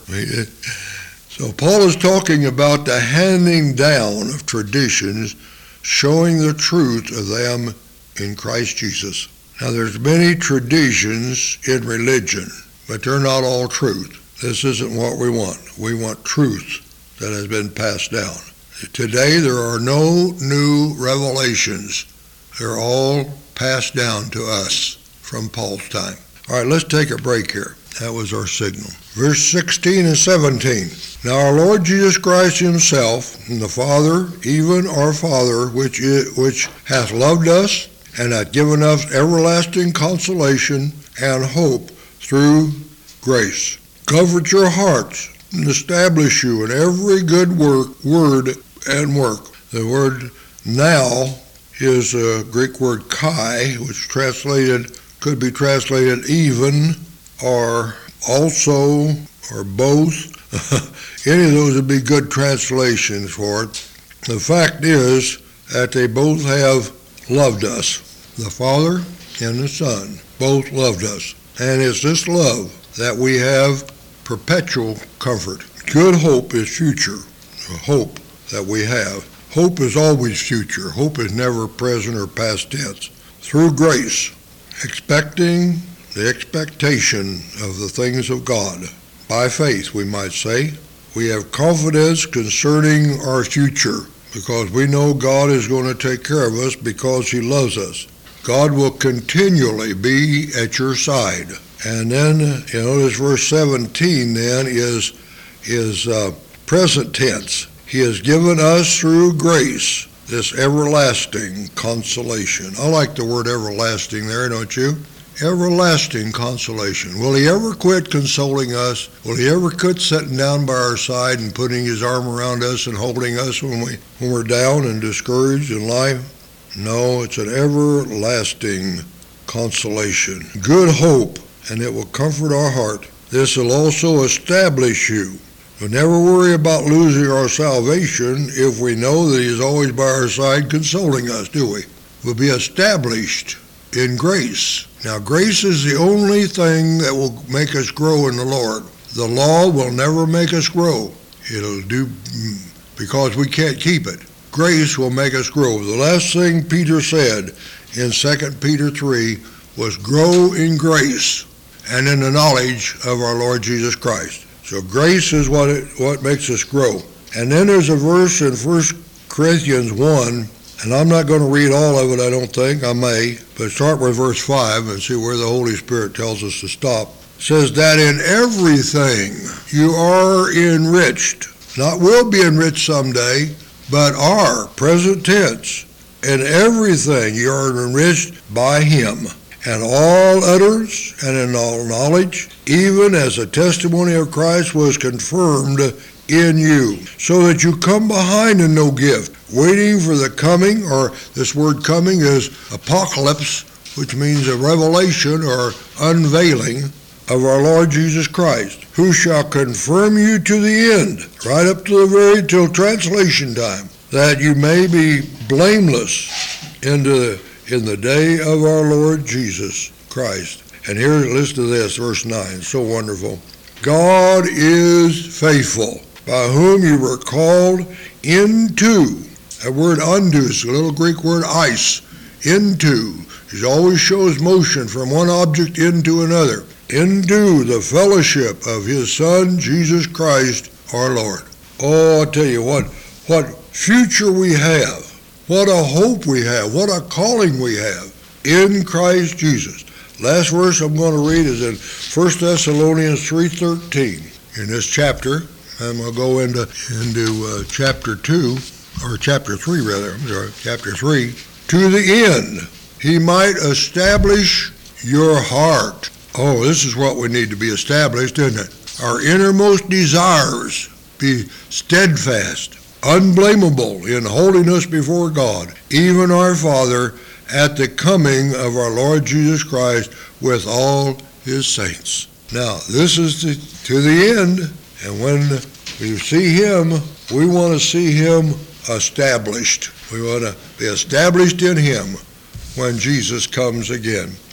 So Paul is talking about the handing down of traditions, showing the truth of them in Christ Jesus. Now, there's many traditions in religion, but they're not all truth. This isn't what we want. We want truth that has been passed down. Today, there are no new revelations. They're all passed down to us from Paul's time. All right, let's take a break here. That was our signal. Verse 16 and 17. Now our Lord Jesus Christ himself, and the Father, even our Father, which hath loved us, and hath given us everlasting consolation and hope through grace. Comfort your hearts, and establish you in every good word and work. The word now is a Greek word kai, which could be translated even, or also, or both. Any of those would be good translations for it. The fact is that they both have loved us. The Father and the Son both loved us. And it's this love that we have perpetual comfort. Good hope is future. The hope that we have. Hope is always future. Hope is never present or past tense. Through grace, expecting the expectation of the things of God. By faith, we might say, we have confidence concerning our future because we know God is going to take care of us because he loves us. God will continually be at your side. And then, notice verse 17 then is present tense. He has given us through grace this everlasting consolation. I like the word everlasting there, don't you? Everlasting consolation. Will he ever quit consoling us? Will he ever quit sitting down by our side and putting his arm around us and holding us when we're down and discouraged in life? No, it's an everlasting consolation. Good hope, and it will comfort our heart. This will also establish you. We'll never worry about losing our salvation if we know that he's always by our side consoling us, do we? We'll be established in grace. Now, grace is the only thing that will make us grow in the Lord. The law will never make us grow. It'll do because we can't keep it. Grace will make us grow. The last thing Peter said in 2 Peter 3 was grow in grace and in the knowledge of our Lord Jesus Christ. So grace is what makes us grow. And then there's a verse in 1 Corinthians 1, and I'm not going to read all of it, I don't think. I may, but start with verse 5 and see where the Holy Spirit tells us to stop. It says that in everything you are enriched, not will be enriched someday, but are, present tense. In everything you are enriched by him, and all utterance and in all knowledge, even as the testimony of Christ was confirmed in you, so that you come behind in no gift, waiting for the coming, or this word coming is apocalypse, which means a revelation or unveiling of our Lord Jesus Christ, who shall confirm you to the end, right up to the till translation time, that you may be blameless in the day of our Lord Jesus Christ. And here, listen to this, verse 9, so wonderful. God is faithful, by whom you were called into. That word unto is a little Greek word eis, into. It always shows motion from one object into another. Into the fellowship of his Son, Jesus Christ, our Lord. Oh, I'll tell you what future we have, what a hope we have, what a calling we have in Christ Jesus. Last verse I'm going to read is in 1 Thessalonians 3:13. In this chapter, I'm going to go into chapter 2, or chapter 3 rather, I'm sorry, chapter 3. To the end, he might establish your heart. Oh, this is what we need to be established, isn't it? Our innermost desires be steadfast, unblameable in holiness before God, even our Father, at the coming of our Lord Jesus Christ with all his saints. Now, this is to the end, and when we see him, we want to see him established. We want to be established in him when Jesus comes again.